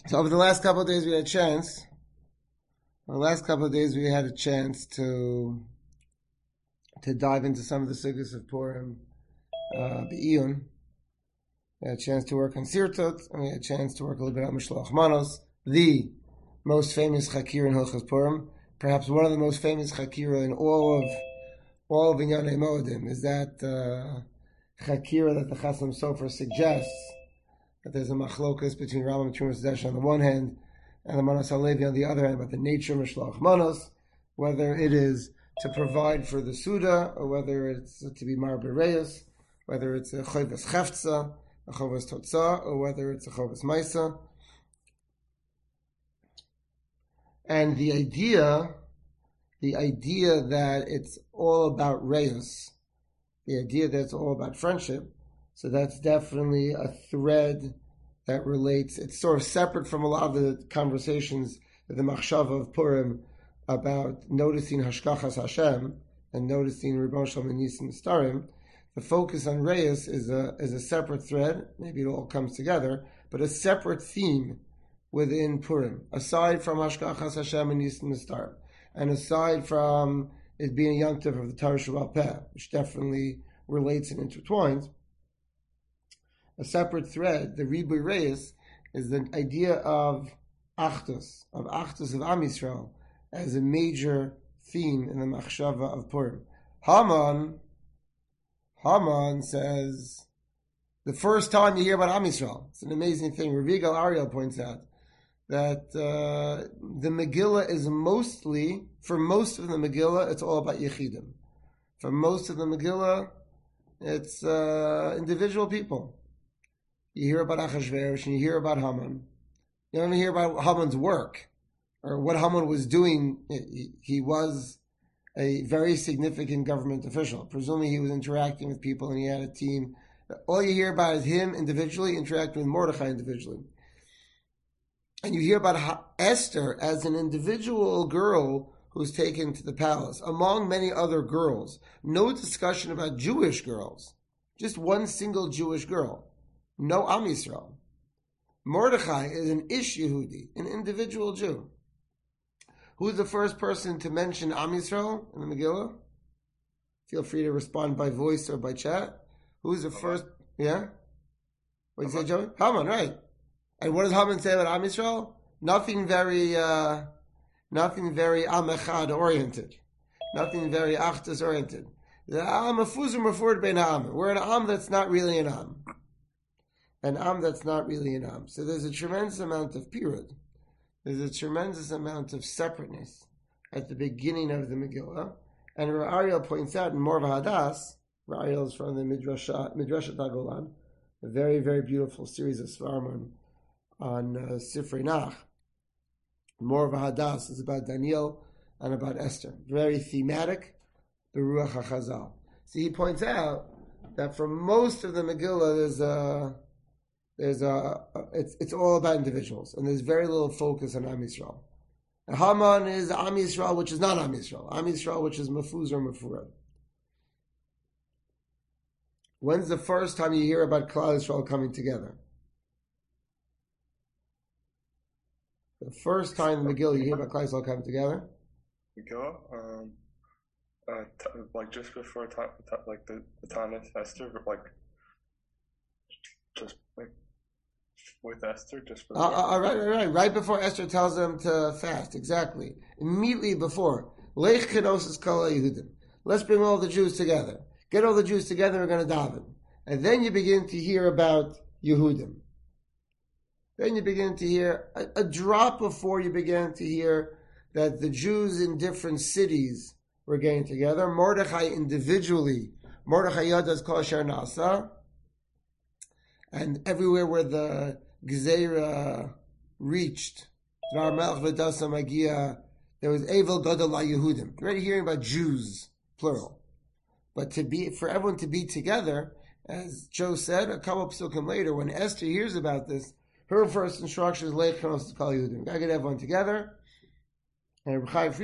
So over the last couple of days we had a chance. The last couple of days we had a chance to dive into some of the sugyas of Purim, Be'iyun. We had a chance to work on Sirtot, and we had a chance to work a little bit on Mishloach Manos, the most famous Chakira in Hilchos Purim, perhaps one of the most famous Chakira in all of Inyanei Moedim, is that Chakira that the Chasam Sofer suggests that there's a machlokas between Rambam and Trumas Desh on the one hand, and the Manos HaLevi on the other hand, about the nature of Mishloach Manos, whether it is to provide for the Suda, or whether it's to be Mar Bereis, whether it's a Chovas Cheftza, a Chovas Totza, or whether it's a Chovas Maisa. And the idea that it's all about Reus, the idea that it's all about friendship, so that's definitely a thread that relates. It's sort of separate from a lot of the conversations of the Machshava of Purim about noticing Hashkachas Hashem and noticing Ribbon Shalom and Nisim Starim. The focus on Reis is a separate thread. Maybe it all comes together, but a separate theme within Purim, aside from Hashkachas Hashem and Nisim Starim, and aside from it being a yontif of the Torah Shabbat Peh, which definitely relates and intertwines. A separate thread, the Ribui Reis, is the idea of Achdus of Am Yisrael as a major theme in the Machshava of Purim. Haman says, the first time you hear about Am Yisrael, it's an amazing thing. Rav Yigal Ariel points out that the Megillah is mostly, for most of the Megillah, it's all about Yechidim. For most of the Megillah, it's individual people. You hear about Achashverosh and you hear about Haman. You don't even hear about Haman's work or what Haman was doing. He was a very significant government official. Presumably he was interacting with people and he had a team. All you hear about is him individually interacting with Mordechai individually. And you hear about Esther as an individual girl who's taken to the palace, among many other girls. No discussion about Jewish girls. Just one single Jewish girl. No Am Yisrael. Mordechai is an Ish Yehudi, an individual Jew. Who's the first person to mention Am Yisrael in the Megillah? Feel free to respond by voice or by chat. Who's the first? Yeah? What did you say, Joey? Haman, right. And what does Haman say about Am Yisrael? Nothing very Am Echad oriented. Nothing very Achdus oriented. The Am Mefuzim referred bein Am. We're an Am that's not really an Am. An Am that's not really an Am. So there's a tremendous amount of pirud. There's a tremendous amount of separateness at the beginning of the Megillah. And Ariel points out in Morva Hadas, Ariel is from the Midrashat HaGolan, a very, very beautiful series of Svarim on Sifrei Nach. Morva Hadas is about Daniel and about Esther. Very thematic, the Ruach HaChazal. So he points out that for most of the Megillah, it's all about individuals, and there's very little focus on Am Yisrael. And Haman is Am Yisrael, which is not Am Yisrael. Am Yisrael, which is Mefuz or Mefurad. When's the first time you hear about Klal Yisrael coming together? The first time in the Megillah you hear about Klal Yisrael coming together? Megillah, like just before like the Tanis Esther, but like just like with Esther, just before. Right before Esther tells them to fast, exactly. Immediately before. Lech Kedosos Kol Yehudim. Let's bring all the Jews together. Get all the Jews together, we're going to daven. And then you begin to hear about Yehudim. Then you begin to hear, a drop before you begin to hear that the Jews in different cities were getting together. Mordechai individually, Mordechai Yadas Kol Asher Nasa. And everywhere where the Gzeira reached, there was Evel Gadol Yehudim. You're already hearing about Jews, plural. But for everyone to be together, as Joe said, a couple of psukim later, when Esther hears about this, her first instruction is Leit Kanos Kol Yehudim. Gotta get everyone together. And Reb Chaim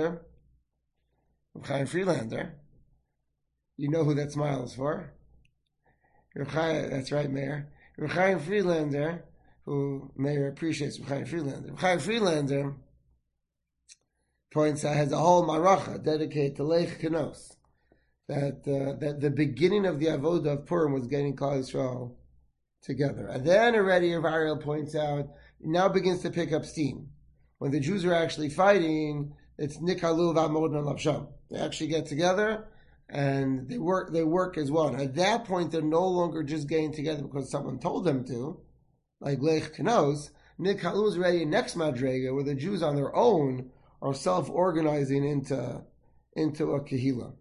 Friedlander, you know who that smile is for? That's right, Mayor. Reb Chaim Friedlander who Meir appreciates Chaim Friedlander. Chaim Friedlander points out, has a whole maracha dedicated to Leich Kenos, that the beginning of the avodah of Purim was getting Klal Yisrael together. And then already Rav Ariel points out, it now begins to pick up steam. When the Jews are actually fighting, it's Nikalu v'amod lavsham. They actually get together and they work as one. At that point, they're no longer just getting together because someone told them to, like Leich Kenos. Nikalu is already next madrega, where the Jews on their own are self-organizing into a kehila.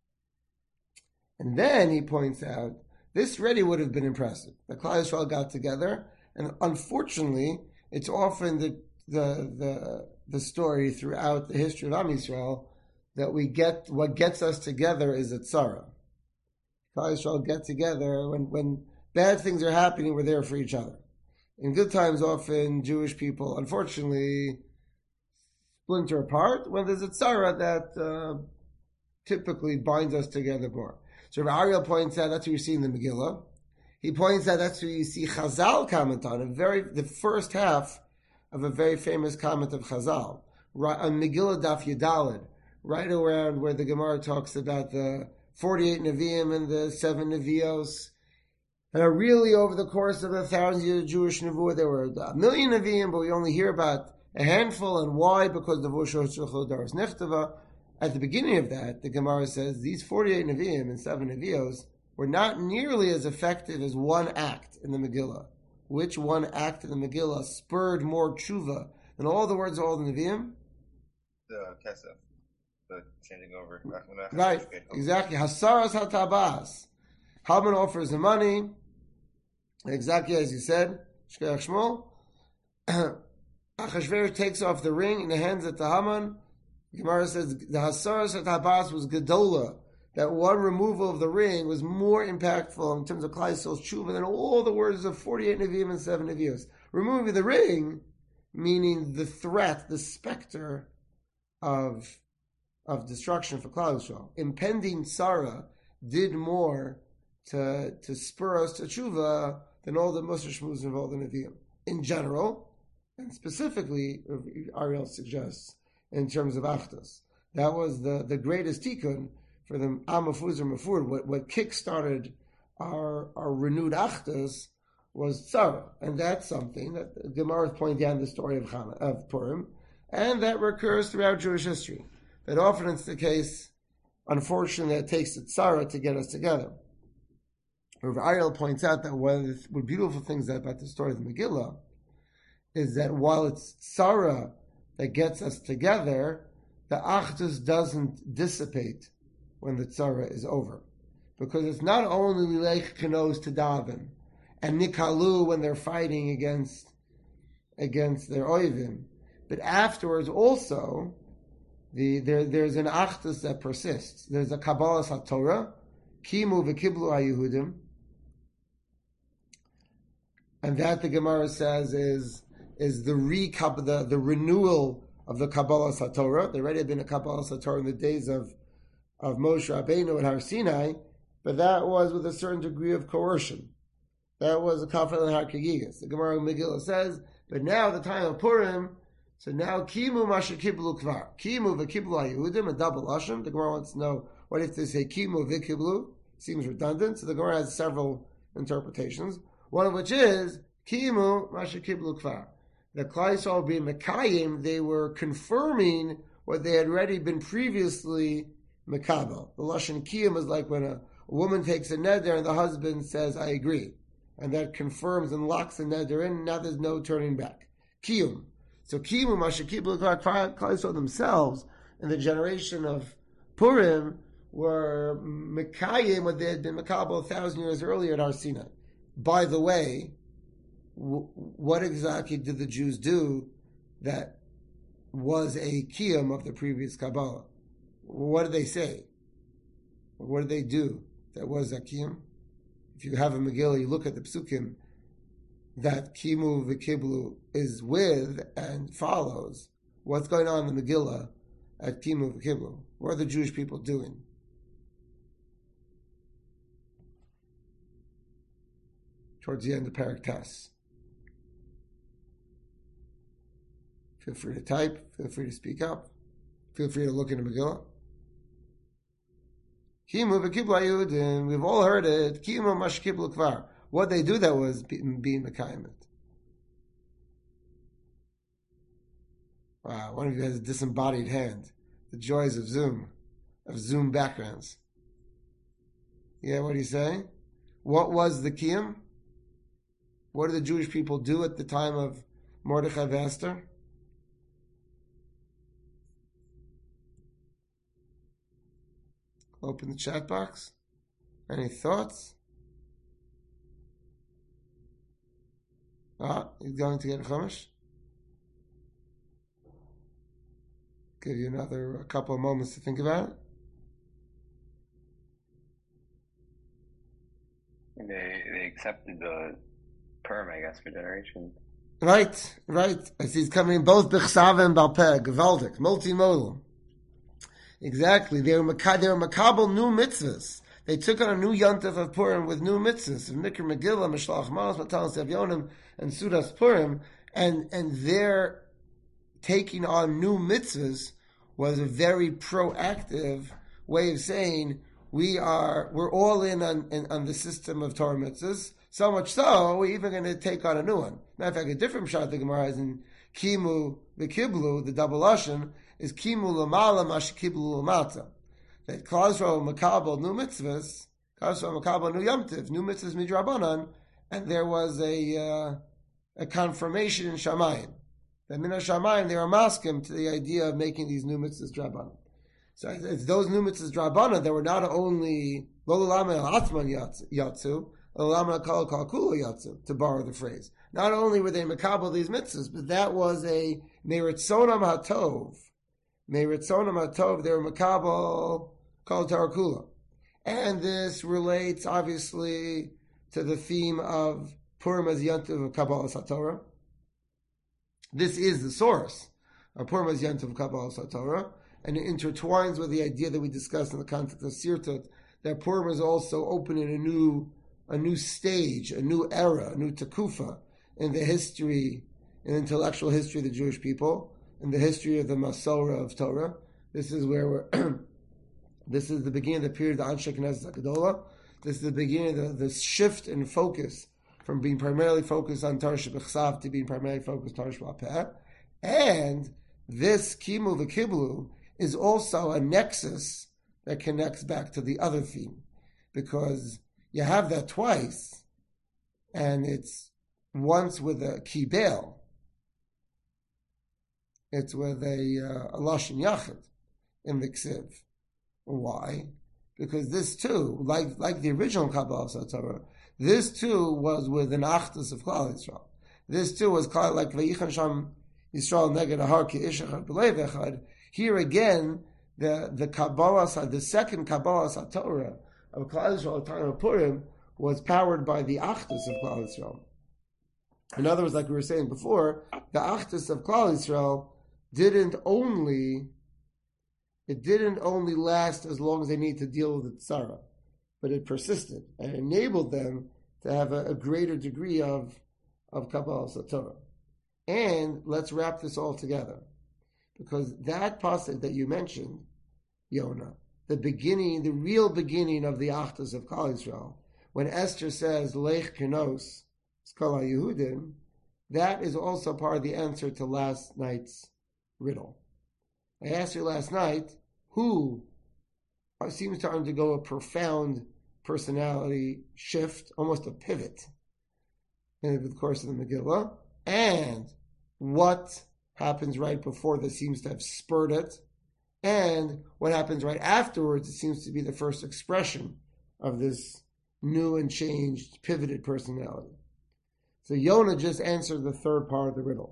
And then he points out, this already would have been impressive. The Klal Yisrael got together, and unfortunately, it's often the story throughout the history of Am Yisrael that what gets us together is a tzara. Klal Yisrael get together when bad things are happening. We're there for each other. In good times, often Jewish people, unfortunately, splinter apart when there's a tzara that typically binds us together more. So Rav Ariel points out that's what you see in the Megillah. He points out that's what you see Chazal comment on, the first half of a very famous comment of Chazal, right on Megillah Daf Yudalid, right around where the Gemara talks about the 48 Nevi'im and the 7 Nevi'os. And really over the course of 1,000 years of Jewish Nevuah, there were 1,000,000 Nevi'im, but we only hear about a handful. And why? Because the Vushot Shulchan Daras Nechtava. At the beginning of that, the Gemara says these 48 Nevi'im and 7 Nevi'os were not nearly as effective as one act in the Megillah. Which one act in the Megillah spurred more tshuva than all the words of all the Nevi'im? The Kesef, the changing over. Right, exactly. Hasaras hatabas. Haman offers the money, exactly as you said, Shkeach Shmuel. Achashverosh takes off the ring and hands it to Haman. Gemara says the Hasaras hatabas was Gedola. That one removal of the ring was more impactful in terms of Klal Yisrael's tshuva than all the words of 48 Nevi'im and 7 Nevi'os. Removing the ring, meaning the threat, the specter of destruction for Klal Yisrael. Impending Sarah did more to spur us to tshuva than all the Musar Shmuz of all the Nevi'im. In general, and specifically, Ariel suggests, in terms of Achdus. That was the greatest tikkun for the Amafuz or Mafur. What kick-started our renewed Achdus was Tzara. And that's something that the Gemara is pointing down the story of Purim, and that recurs throughout Jewish history. That often it's the case, unfortunately, that it takes the Tzara to get us together. Rav Ariel points out that one of the beautiful things about the story of the Megillah is that while it's Tzara that gets us together, the Achdus doesn't dissipate when the tzara is over. Because it's not only Leich Kenos to daven, and Nikalu when they're fighting against their oivim, but afterwards also, there's an Achdus that persists. There's a Kabbalah HaTorah, Kimu v'Kiblu HaYehudim, and that the Gemara says is the renewal of the Kabbalah HaTorah. There already had been a Kabbalah HaTorah in the days of Moshe Rabbeinu at Har Sinai, but that was with a certain degree of coercion. That was a Kafel and Har Kegiyas. The Gemara Megillah says, but now the time of Purim, so now Kimu Masha Kiblu Kvar. Kimu v'Kiblu HaYehudim, a double Lashon. The Gemara wants to know, what if they say Kimu v'Kiblu? Seems redundant, so the Gemara has several interpretations. One of which is, Kimu Masha Kiblu Kvar. The Klal Yisrael being Mekayim, they were confirming what they had already been previously Mekabel. The Lashon Kiyum is like when a woman takes a neder and the husband says, I agree. And that confirms and locks the neder in, and now there's no turning back. Kiyum. So Kiyum, Masha Kiblu Klal Yisrael themselves, in the generation of Purim, were Mekayim, what they had been Mekabel 1,000 years earlier at Har Sinai. By the way, what exactly did the Jews do that was a kiyum of the previous Kabbalah? What did they say? What did they do that was a kiyum? If you have a Megillah, you look at the psukim that kimu v'kiblu is with and follows. What's going on in the Megillah at kimu v'kiblu? What are the Jewish people doing? Towards the end of Parak Tas. Feel free to type. Feel free to speak up. Feel free to look in the Megillah. Kimu v'kibla Yehudim. We've all heard it. Kimu mashkiblu kvar. What they do that was being mekayim it. Wow, one of you has a disembodied hand. The joys of Zoom backgrounds. Yeah, what do you say? What was the kiyum? What did the Jewish people do at the time of Mordechai and Esther? Open the chat box. Any thoughts? You're going to get a chumash? Give you a couple of moments to think about it. They accepted the Purim, I guess, for generations. Right. I see it's coming in both Bechsava and Balpeh, Gavaldik, multimodal. Exactly. They were makabel new mitzvahs. They took on a new yontif of Purim with new mitzvahs, of Mikra Megillah, Mishlach Manos, Matalas Evyonim, and Sudas Purim, and their taking on new mitzvahs was a very proactive way of saying we're all in on the system of Torah mitzvahs. So much so, we're even going to take on a new one. Matter of fact, a different shot the Gemara is in Kimu v'Kiblu, the double lashon, is Kimu l'mala mashkiblu l'mata. That Klal Yisrael makabel new mitzvahs, Klal Yisrael makabel new yomtiv, new mitzvahs midrabanan, and there was a confirmation in Shamayim. That min Shamayim they were maskim to the idea of making these new mitzvahs drabanan. So it's those new mitzvahs drabanan that were not only lo l'lama el atman yatsu, l'lama kol kol kula yatsu, to borrow the phrase. Not only were they makabel these mitzvahs, but that was a meritzonam hatov. Meritzonam hatov, they were makabel kol Torah kula. And this relates obviously to the theme of Purim as Yantiv of Kabbalah Satorah. This is the source of Purim as Yantiv of Kabbalah Satorah, and it intertwines with the idea that we discussed in the context of Sirtut, that Purim is also opening a new stage, a new era, a new takufa in the history, in intellectual history of the Jewish people, in the history of the Masorah of Torah. This is where this is the beginning of the period of the Anshe Knesset HaGedolah. This is the beginning of the shift in focus from being primarily focused on Torah Shebechsav to being primarily focused on Torah Sheba'al. And this Kimu v'Kiblu is also a nexus that connects back to the other theme, because you have that twice, and it's once with a Kibel, it's with a Lashon Yachid in the Ksiv. Why? Because this too, like the original Kabbalah Satorah, this too was with an Achdus of Klal Yisrael. This too was like Vayichan Sham Yisrael Neged Ahar Ki Ish Echad B'Leiv Echad. Here again, the Kabbalah, the second Kabbalah Satorah of Klal Yisrael at the time of Purim was powered by the Achdus of Klal Yisrael. In other words, like we were saying before, the Achdus of Klal Yisrael didn't only last as long as they need to deal with the tzara, but it persisted and enabled them to have a greater degree of Kabbalah Satorah. And let's wrap this all together, because that pasuk that you mentioned, Yonah, the real beginning of the Achdus of Klal Yisrael, when Esther says Lech Kenos Skala Yehudim, that is also part of the answer to last night's riddle. I asked you last night who seems to undergo a profound personality shift, almost a pivot in the course of the Megillah, and what happens right before this seems to have spurred it, and what happens right afterwards, it seems to be the first expression of this new and changed, pivoted personality. So Yonah just answered the third part of the riddle.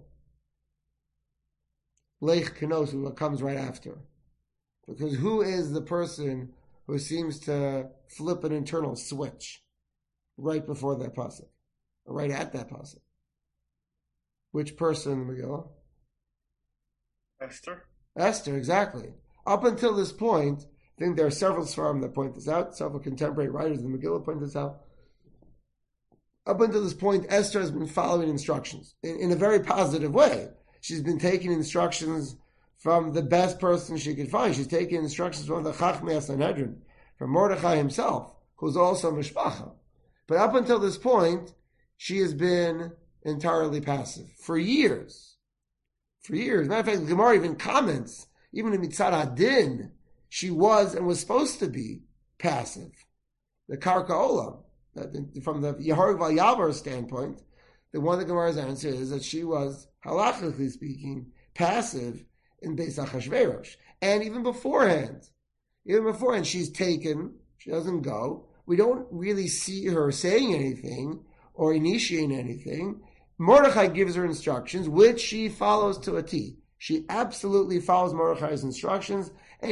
Lech Kenos, what comes right after. Because who is the person who seems to flip an internal switch right before that pasuk, or right at that pasuk? Which person in the Megillah? Esther? Esther, exactly. Up until this point, I think there are several Sfarim that point this out, several contemporary writers in the Megillah point this out. Up until this point, Esther has been following instructions in a very positive way. She's been taking instructions from the best person she could find. She's taking instructions from the Chachmei Sanhedrin, from Mordechai himself, who's also Mishpacha. But up until this point, she has been entirely passive for years. For years. Matter of fact, the Gemara even comments, even in Mitzad Hadin, she was and was supposed to be passive. The Karka Olam, from the Yehareg Yavar standpoint, the one the Gemara's answer is that she was, halachically speaking, passive in Beis Achashverosh. And even beforehand, she's taken, she doesn't go. We don't really see her saying anything or initiating anything. Mordechai gives her instructions, which she follows to a T. She absolutely follows Mordechai's instructions.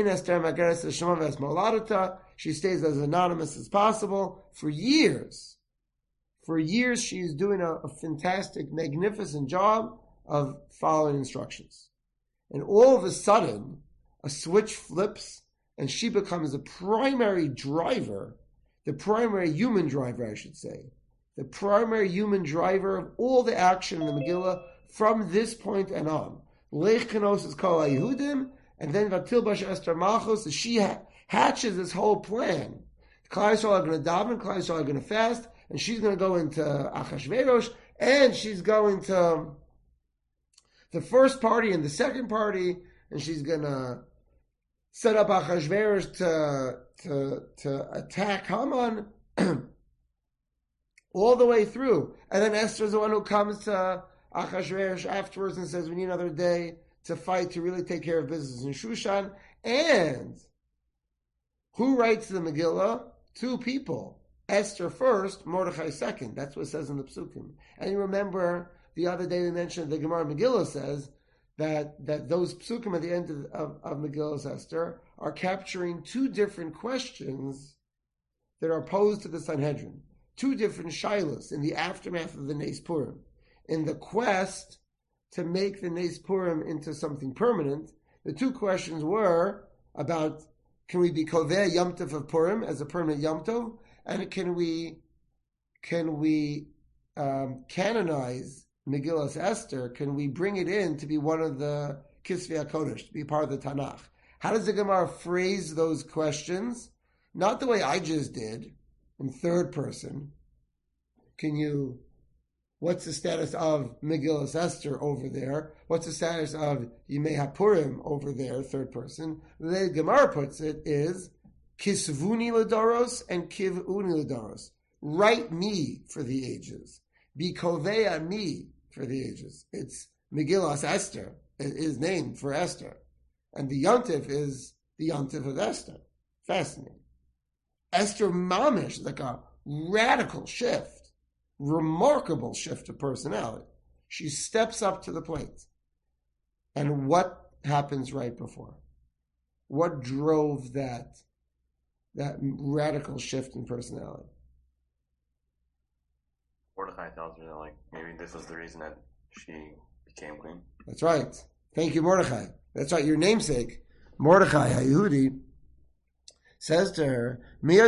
She stays as anonymous as possible for years. For years, she's doing a fantastic, magnificent job of following instructions. And all of a sudden, a switch flips, and she becomes the primary driver, the primary human driver, I should say, the primary human driver of all the action in the Megillah from this point and on. Lech Kenos is Kol HaYehudim, and then Vatil Bash Esther Malchus, she hatches this whole plan. Klal Yisrael are going to daven, Klal Yisrael are going to fast, and she's going to go into Achashverosh, and she's going to the first party and the second party, and she's going to set up Achashverosh to attack Haman all the way through. And then Esther's the one who comes to Achashverosh afterwards and says, we need another day to fight, to really take care of business in Shushan. And who writes the Megillah? Two people. Esther first, Mordechai second. That's what it says in the Psukim. And you remember the other day we mentioned the Gemara Megillah says that those Psukim at the end of Megillah's Esther are capturing two different questions that are posed to the Sanhedrin. Two different shilas in the aftermath of the Nes Purim. In the quest to make the Nes Purim into something permanent, the two questions were about, can we be Koveh Yom Tov of Purim as a permanent Yom Tov, and can we canonize Megillas Esther? Can we bring it in to be one of the Kisvei HaKodesh, to be part of the Tanakh? How does the Gemara phrase those questions? Not the way I just did, in third person. What's the status of Megillas Esther over there? What's the status of Yimei HaPurim over there, third person? The way Gemara puts it is, Kisvuni L'Doros and Kivuni L'Doros. Write me for the ages. Be Kovea me for the ages. It's Megillas Esther. It is named for Esther. And the Yontif is the Yontif of Esther. Fascinating. Esther Mamish, like a radical shift, remarkable shift of personality. She steps up to the plate. And what happens right before? What drove that radical shift in personality? Mordechai tells her, like, maybe this was the reason that she became queen. That's right. Thank you, Mordechai. That's right. Your namesake, Mordechai HaYehudi, says to her,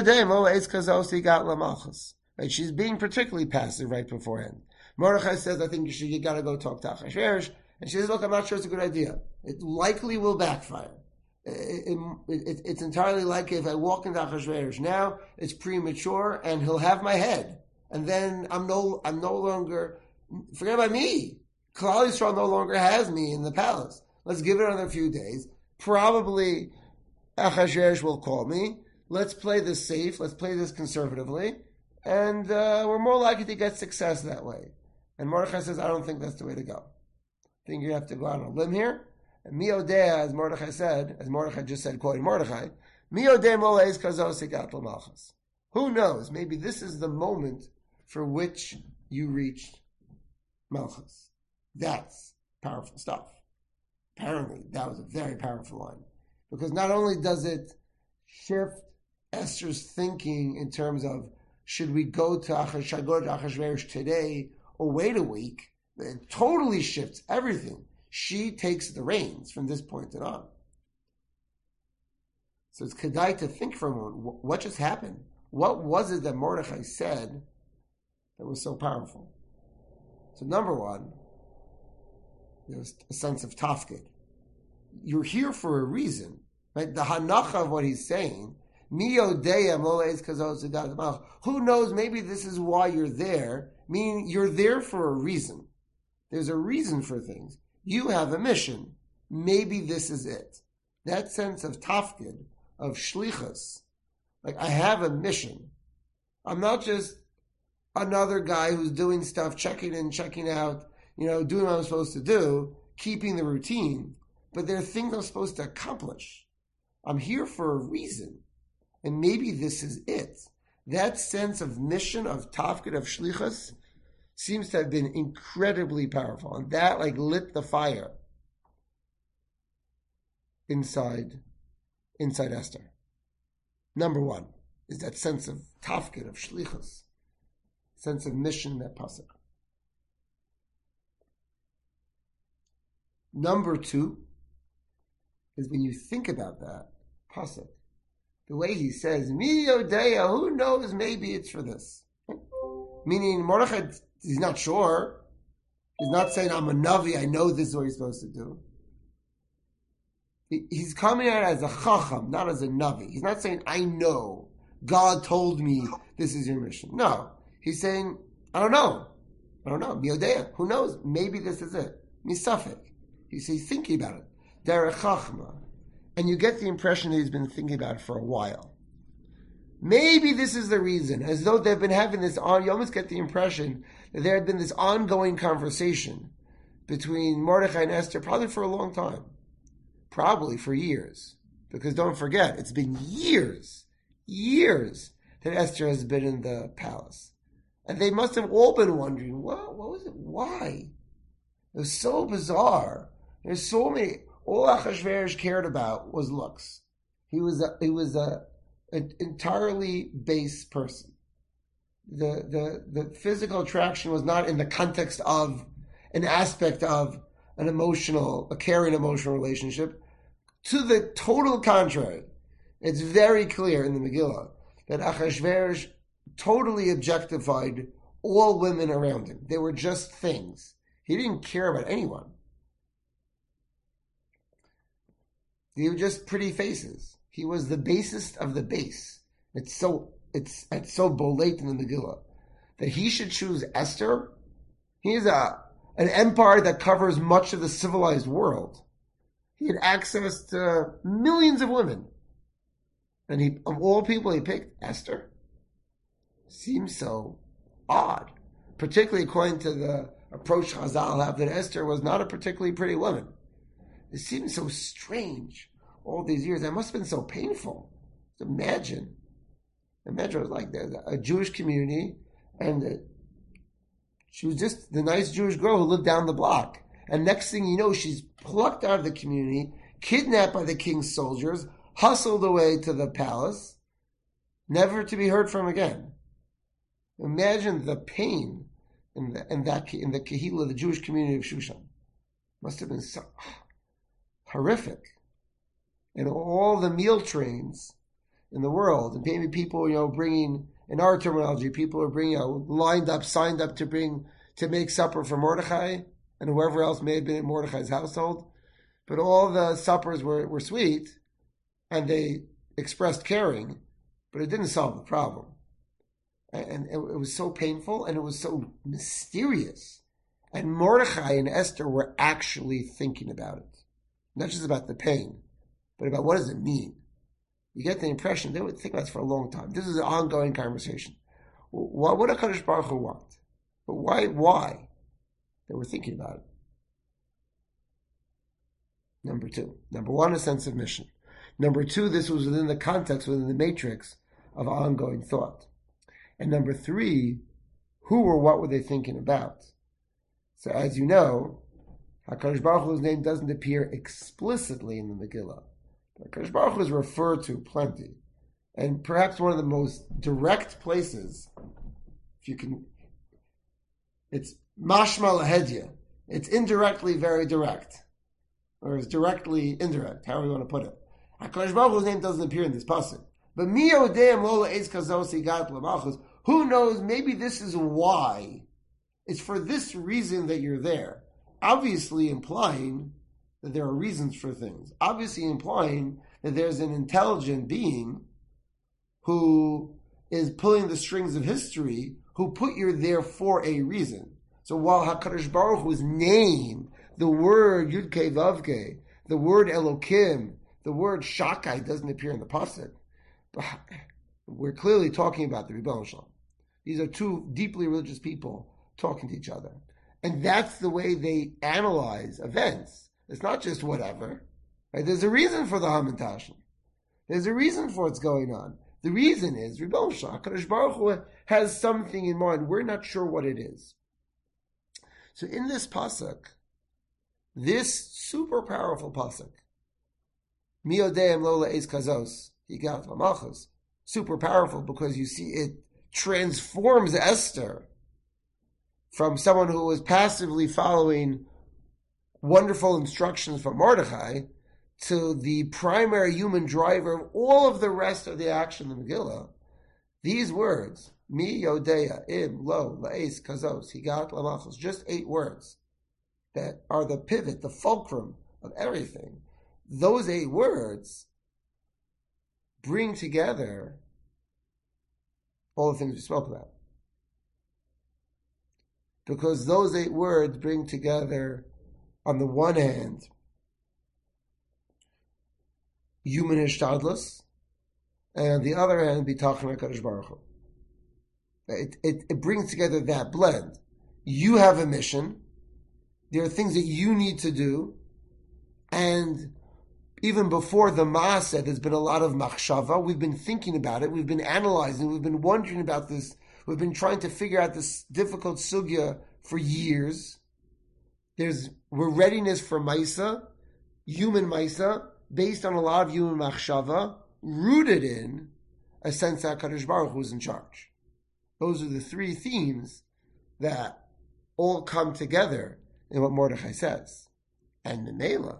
right? She's being particularly passive right beforehand. Mordechai says, I think you got to go talk to Achashverosh. And she says, look, I'm not sure it's a good idea. It likely will backfire. It's entirely likely if I walk into Achashverosh now, it's premature, and he'll have my head. And then I'm no longer, forget about me. Klal Yisrael no longer has me in the palace. Let's give it another few days. Probably Achashverosh will call me. Let's play this safe. Let's play this conservatively. And we're more likely to get success that way. And Mordechai says, I don't think that's the way to go. I think you have to go out on a limb here. And miodea, as Mordechai said, as Mordechai just said, quoting Mordechai, miodea moleis kazos igat l'malchus. Who knows? Maybe this is the moment for which you reached Malchus. That's powerful stuff. Apparently, that was a very powerful line. Because not only does it shift Esther's thinking in terms of, should we go to Achashverosh today or wait a week? It totally shifts everything. She takes the reins from this point on. So it's kedai to think for a moment, what just happened? What was it that Mordechai said that was so powerful? So number one, There's a sense of tafkid. You're here for a reason, right? The hanacha of what he's saying, who knows, maybe this is why you're there, meaning you're there for a reason. There's a reason for things. You have a mission. Maybe this is it. That sense of tafkid, of shlichus, like I have a mission. I'm not just another guy who's doing stuff, checking in, checking out, doing what I'm supposed to do, keeping the routine. But there are things I'm supposed to accomplish. I'm here for a reason. And maybe this is it. That sense of mission, of tafkid, of shlichus, seems to have been incredibly powerful. And that lit the fire inside Esther. Number one is that sense of tafkid, of shlichus, sense of mission, that pasuk. Number two is when you think about that pasuk, the way he says, Mi Yodeya, who knows, maybe it's for this. Meaning Mordechai, he's not sure. He's not saying, I'm a Navi, I know this is what he's supposed to do. He's coming out as a Chacham, not as a Navi. He's not saying, I know. God told me this is your mission. No. He's saying, I don't know. Mi Yodeya, who knows? Maybe this is it. Misafek. He's thinking about it. Derech Chachma. And you get the impression that he's been thinking about it for a while. Maybe this is the reason, as though they've been having this on. You almost get the impression that there had been this ongoing conversation between Mordechai and Esther, probably for a long time, probably for years. Because don't forget, it's been years that Esther has been in the palace, and they must have all been wondering, what was it? Why? It was so bizarre. There's so many. All Achashverosh cared about was looks. He was an entirely base person. The physical attraction was not in the context of an aspect of a caring emotional relationship. To the total contrary, it's very clear in the Megillah that Achashverosh totally objectified all women around him. They were just things. He didn't care about anyone. They were just pretty faces. He was the basest of the base. It's so bolate in the Megillah that he should choose Esther. He is an empire that covers much of the civilized world. He had access to millions of women, and of all people, he picked Esther. Seems so odd, particularly according to the approach Chazal have that Esther was not a particularly pretty woman. It seems so strange all these years. That must have been so painful. Imagine it was like a Jewish community, and she was just the nice Jewish girl who lived down the block. And next thing you know, she's plucked out of the community, kidnapped by the king's soldiers, hustled away to the palace, never to be heard from again. Imagine the pain in the Kehillah, the Jewish community of Shushan. Must have been so horrific. And all the meal trains in the world, and maybe people, bringing, in our terminology, people are bringing, lined up, signed up to make supper for Mordechai and whoever else may have been in Mordechai's household. But all the suppers were sweet, and they expressed caring, but it didn't solve the problem. And it was so painful, and it was so mysterious. And Mordechai and Esther were actually thinking about it. Not just about the pain, but about what does it mean. You get the impression they would think about this for a long time. This is an ongoing conversation. What would HaKadosh Baruch Hu want? But why? They were thinking about it. Number two. Number one, a sense of mission. Number two, this was within the context, within the matrix of ongoing thought. And number three, who or what were they thinking about? So as you know, HaKadosh Baruch Hu's name doesn't appear explicitly in the Megillah. HaKadosh Baruch Hu is referred to plenty. And perhaps one of the most direct places, if you can, it's mashma lahedya. It's indirectly very direct. Or it's directly indirect, however you want to put it. HaKadosh Baruch Hu's name doesn't appear in this passage. But mi yodeim lo le'ez kazos higat l'malchus. Who knows, maybe this is why. It's for this reason that you're there. obviously implying that there are reasons for things, obviously implying that there's an intelligent being who is pulling the strings of history, who put you there for a reason. So while HaKadosh Baruch Hu's name, the word Yud-Kei Vav-Kei, the word Elokim, the word Shakai doesn't appear in the pasuk, but we're clearly talking about the Rebbeinu Shalom. These are two deeply religious people talking to each other. And that's the way they analyze events. It's not just whatever. Right? There's a reason for the Hamantashen. There's a reason for what's going on. The reason is, Rebbeinu Shalom, HaKadosh Baruch Hu has something in mind. We're not sure what it is. So in this pasuk, this super powerful pasuk, Mi Yodeim Lo Le'ez Kazos, Higat L'Malchus, super powerful because you see it transforms Esther from someone who was passively following wonderful instructions from Mordechai to the primary human driver of all of the rest of the action of the Megillah. These words, Mi Yodeya Im Lo La'es Kazos Higat L'Malchus, just 8 words that are the pivot, the fulcrum of everything. Those 8 words bring together all the things we spoke about. Because those 8 words bring together, on the one hand, human hishtadlus, and on the other hand, bitachon HaKadosh Baruch Hu. It brings together that blend. You have a mission. There are things that you need to do. And even before the Maaseh, there's been a lot of machshava. We've been thinking about it. We've been analyzing. We've been wondering about this. We've been trying to figure out this difficult sugya for years. We're readiness for Maisa, human Maisa, based on a lot of human machshava, rooted in a sense that HaKadosh Baruch Hu is in charge. Those are the 3 themes that all come together in what Mordechai says. And Memela,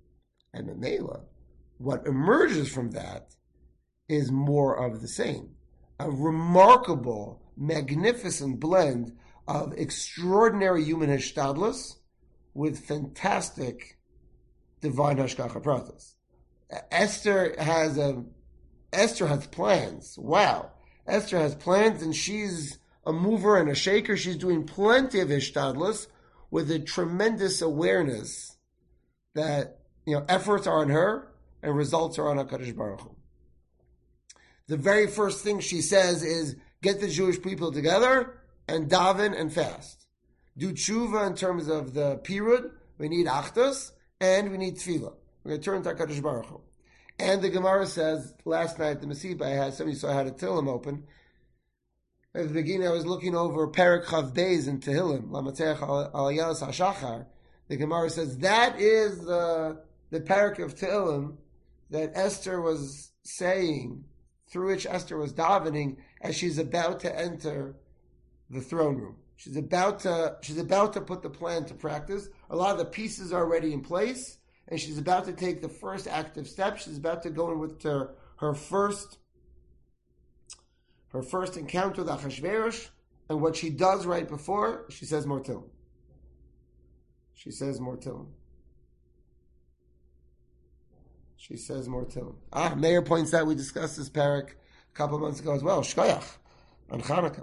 what emerges from that is more of the same. A remarkable, magnificent blend of extraordinary human hishtadlus with fantastic divine hashgacha pratis. Esther has plans. Wow. Esther has plans, and she's a mover and a shaker. She's doing plenty of hishtadlus with a tremendous awareness that, efforts are on her and results are on HaKadosh Baruch Hu. The very first thing she says is, get the Jewish people together and daven and fast. Do tshuva in terms of the pirud. We need achdus and we need tefillah. We're going to turn to HaKadosh Baruch Hu. And the Gemara says, last night the Masibah somebody saw I had a Tehillim open. At the beginning I was looking over Perek Chav Beis in Tehillim, Lamatech al Yelas HaShachar. The Gemara says that is the Perek of Tehillim that Esther was saying, through which Esther was davening as she's about to enter the throne room. She's about to put the plan to practice. A lot of the pieces are already in place, and she's about to take the first active step. She's about to go in with her first encounter with Achashverosh, and what she does right before, she says more Tehillim. She says more Tehillim. Meir points out we discussed this parak a couple of months ago as well. Shkoyach on Chanukah.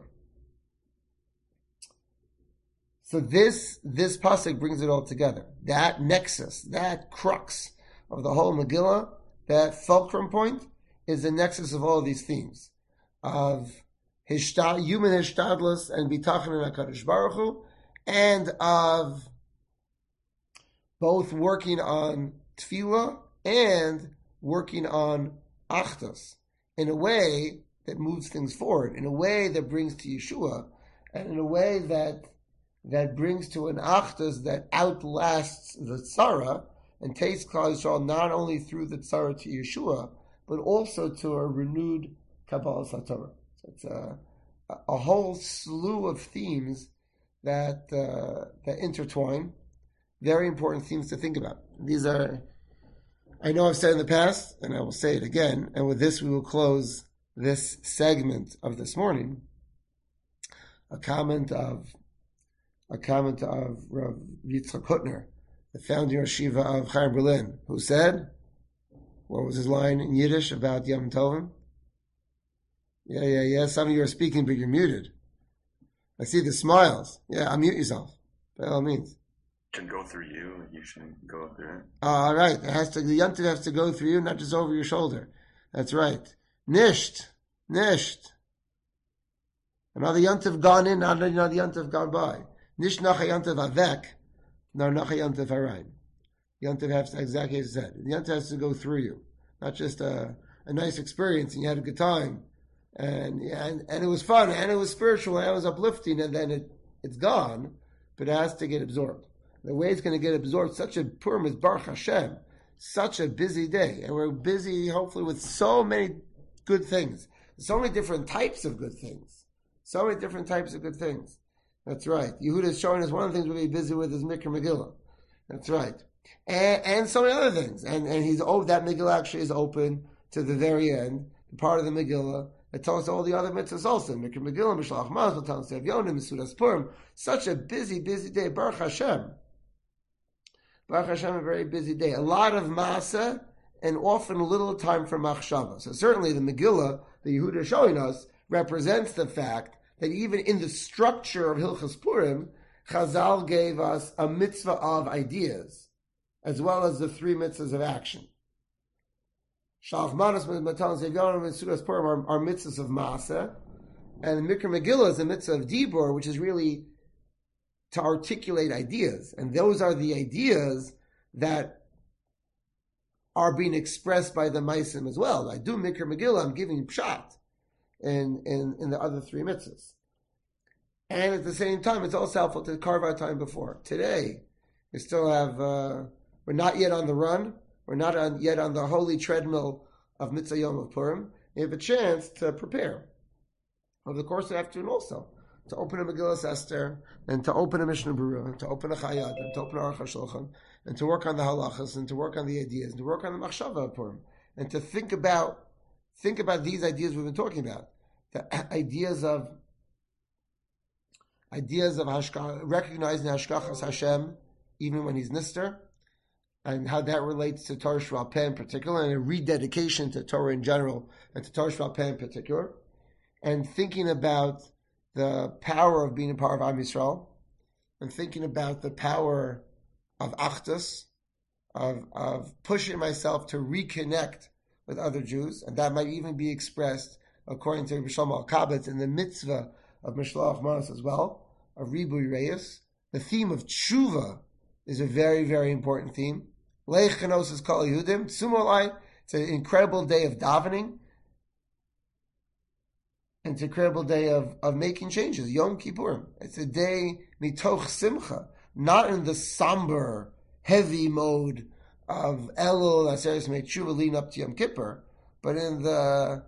So this pasuk brings it all together. That nexus, that crux of the whole Megillah, that fulcrum point, is the nexus of all of these themes of human hishtadlus and bitachon and HaKadosh Baruch Hu, and of both working on tefillah and working on achdus in a way that moves things forward, in a way that brings to Yeshua, and in a way that brings to an achdus that outlasts the tzara and takes Klal Yisrael not only through the tzara to Yeshua, but also to a renewed Kabbalah Satorah. So it's a whole slew of themes that intertwine. Very important themes to think about. These are, I know I've said in the past, and I will say it again, and with this we will close this segment of this morning, a comment of a comment of Rav Yitzchak Hutner, the founding yeshiva of Chaim Berlin, who said, what was his line in Yiddish about Yom Tovim? Yeah. Some of you are speaking, but you're muted. I see the smiles. Yeah, unmute yourself, by all means. Should go through you. You should go through it. All right. The Yom Tov has to go through you, not just over your shoulder. That's right. Nisht. Another Yom Tov gone in, another Yom Tov gone by. Nisht nacha Yom Tov avek, nor nacha Yom Tov harayin. Yom Tov has to, exactly as I said. The Yom Tov has to go through you. Not just a nice experience and you had a good time. And it was fun, and it was spiritual, and it was uplifting, and then it's gone, but it has to get absorbed. The way it's going to get absorbed, such a Purim is Baruch Hashem, such a busy day, and we're busy, hopefully, with so many good things, so many different types of good things, That's right. Yehuda is showing us one of the things we'll be busy with is Mikra Megillah. That's right. And so many other things, and that Megillah actually is open to the very end, the part of the Megillah. It tells us all the other mitzvahs also. Mikra Megillah, Mishlach Maz, Matan Sev Yonim, Mesudas Purim. Such a busy day. Baruch Hashem, a very busy day. A lot of Masa and often little time for Machshava. So certainly the Megillah, the Yehuda is showing us, represents the fact that even in the structure of Hilchas Purim, Chazal gave us a mitzvah of ideas, as well as the 3 mitzvahs of action. Shalach Manas, Matan Sev Yonim, and Sudas Purim are mitzvahs of Masa, and the Mikra Megillah is a mitzvah of Dibur, which is really to articulate ideas. And those are the ideas that are being expressed by the Maisim as well. I do Mikra Megillah, I'm giving pshat in the other 3 mitzvahs. And at the same time, it's also helpful to carve out time before. Today, we still have, we're not yet on the run. We're not yet on the holy treadmill of Mitzvah Yom of Purim. You have a chance to prepare over the course of the afternoon also, to open a Megillas Esther, and to open a Mishnah Berurah, and to open a Chayad, and to open a Aruch HaShulchan, and to work on the halachas, and to work on the ideas, and to work on the Machshava of Purim, and to think about these ideas we've been talking about, the ideas of recognizing Hashkachas Hashem, even when he's Nister, and how that relates to Torah Shval Peh in particular, and a rededication to Torah in general, and to Torah Shval Peh in particular, and thinking about the power of being a part of Am Yisrael, and thinking about the power of Achdus, of pushing myself to reconnect with other Jews, and that might even be expressed, according to Rabbi Shlomo Alkabetz, in the mitzvah of Mishloach Manos as well, of Ribui Reis. The theme of Tshuva is a very, very important theme. Leich Chenosis Kol Yehudim, Sumolai, it's an incredible day of davening, and it's an incredible day of making changes. Yom Kippurim. It's a day mitoch simcha, not in the somber, heavy mode of Elul Aseres Meitshuva leading up to Yom Kippur, but from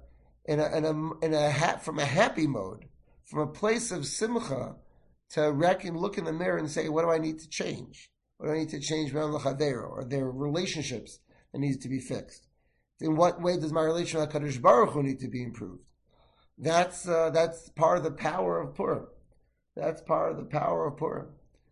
a happy mode, from a place of simcha, to look in the mirror and say, what do I need to change? What do I need to change around the Chadera, or their relationships that needs to be fixed? In what way does my relation with HaKadosh Baruch Hu need to be improved? That's part of the power of Purim. That's part of the power of Purim.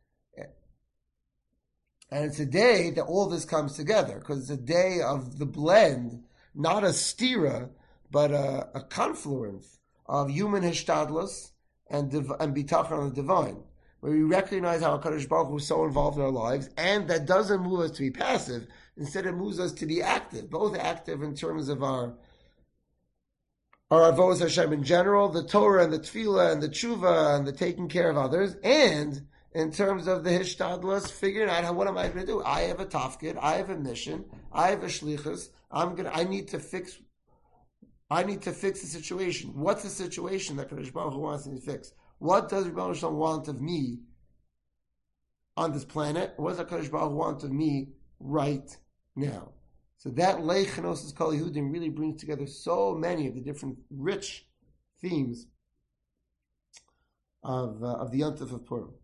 And it's a day that all this comes together, because it's a day of the blend, not a stira, but a confluence of human hishtadlus and bitachon on the divine, where we recognize how HaKadosh Baruch Hu is so involved in our lives, and that doesn't move us to be passive. Instead, it moves us to be active, both active in terms of our Avos Hashem in general, the Torah and the Tefillah and the Tshuva and the taking care of others, and in terms of the Hishtadlus, figuring out what am I going to do? I have a tafkid, I have a mission, I have a shlichus. I need to fix the situation. What's the situation that Kadosh Baruch Hu wants me to fix? What does Rebbe Shalom want of me on this planet? What does Kadosh Baruch Hu want of me right now? So that Leich Chenosis Kol Yehudim really brings together so many of the different rich themes of the Yom Tov of Purim.